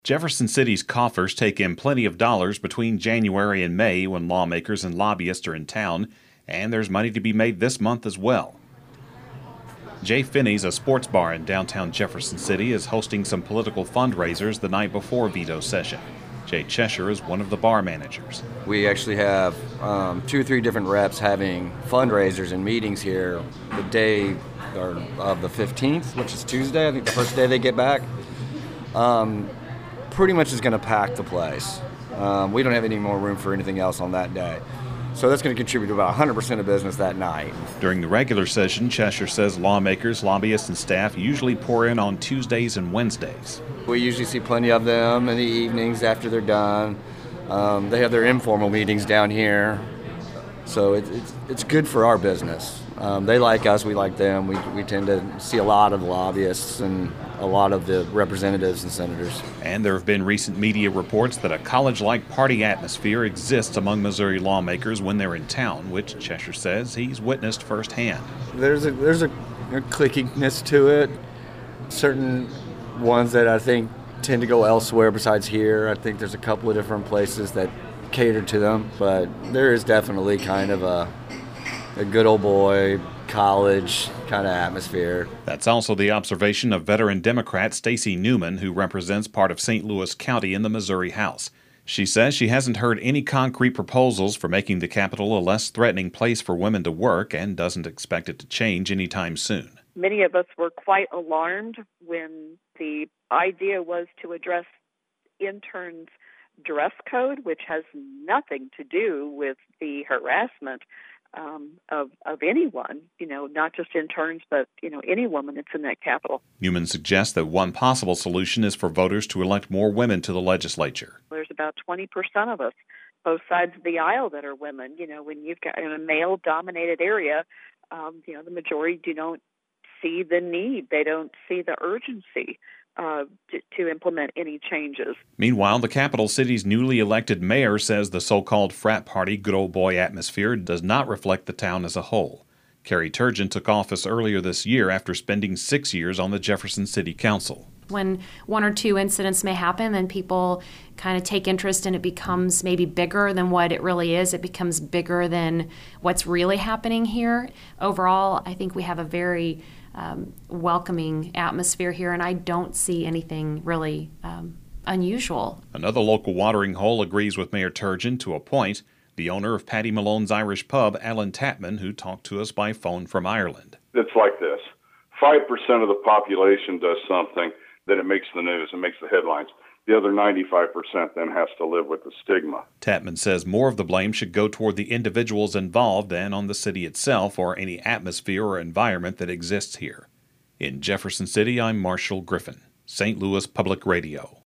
Jefferson City's coffers take in plenty of dollars between January and May when lawmakers and lobbyists are in town, and there's money to be made this month as well. Jay Finney's, a sports bar in downtown Jefferson City, is hosting some political fundraisers the night before veto session. Jay Cheshire is one of the bar managers. We actually have 2 or 3 different reps having fundraisers and meetings here the day of the 15th, which is Tuesday, I think the first day they get back. Pretty much is going to pack the place. We don't have any more room for anything else on that day. So that's going to contribute to about 100% of business that night. During the regular session, Cheshire says lawmakers, lobbyists, and staff usually pour in on Tuesdays and Wednesdays. We usually see plenty of them in the evenings after they're done. They have their informal meetings down here. So it's good for our business. They like us, we like them. We tend to see a lot of lobbyists and a lot of the representatives and senators. And there have been recent media reports that a college-like party atmosphere exists among Missouri lawmakers when they're in town, which Cheshire says he's witnessed firsthand. There's a clickiness to it. Certain ones that I think tend to go elsewhere besides here. I think there's a couple of different places that cater to them, but there is definitely kind of a good old boy college kind of atmosphere. That's also the observation of veteran Democrat Stacey Newman, who represents part of St. Louis County in the Missouri House. She says she hasn't heard any concrete proposals for making the Capitol a less threatening place for women to work and doesn't expect it to change anytime soon. Many of us were quite alarmed when the idea was to address interns' dress code, which has nothing to do with the harassment of anyone, not just interns, but, any woman that's in that Capitol. Newman suggests that one possible solution is for voters to elect more women to the legislature. There's about 20% of us, both sides of the aisle, that are women. When you've got in a male-dominated area, the majority don't see the need. They don't see the urgency to implement any changes. Meanwhile, the capital city's newly elected mayor says the so-called frat party good old boy atmosphere does not reflect the town as a whole. Carrie Turgeon took office earlier this year after spending 6 years on the Jefferson City Council. When 1 or 2 incidents may happen, then people kind of take interest and it becomes maybe bigger than what it really is. It becomes bigger than what's really happening here. Overall, I think we have a very welcoming atmosphere here, and I don't see anything really unusual. Another local watering hole agrees with Mayor Turgeon to a point. The owner of Paddy Malone's Irish Pub, Alan Tapman, who talked to us by phone from Ireland. It's like this. 5% of the population does something, then it makes the news, it makes the headlines. The other 95% then has to live with the stigma. Tapman says more of the blame should go toward the individuals involved than on the city itself or any atmosphere or environment that exists here. In Jefferson City, I'm Marshall Griffin, St. Louis Public Radio.